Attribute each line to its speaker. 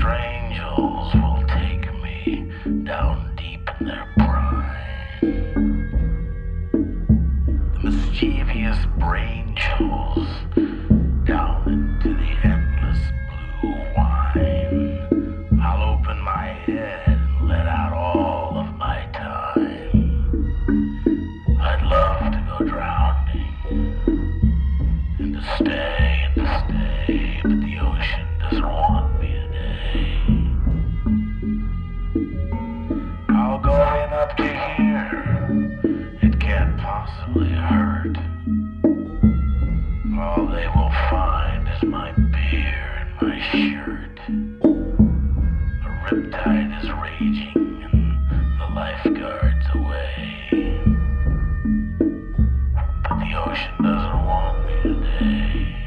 Speaker 1: strangers will take me down deep in their prime. The mischievous brain chills down into the endless blue wine. I'll open my head and let out all of my time. I'd love to go drowning and to stay, but the ocean doesn't want me today. I'll go in up to here, it can't possibly hurt. All they will find is my beer and my shirt. A riptide is raging and the lifeguard's away. But the ocean doesn't want me today.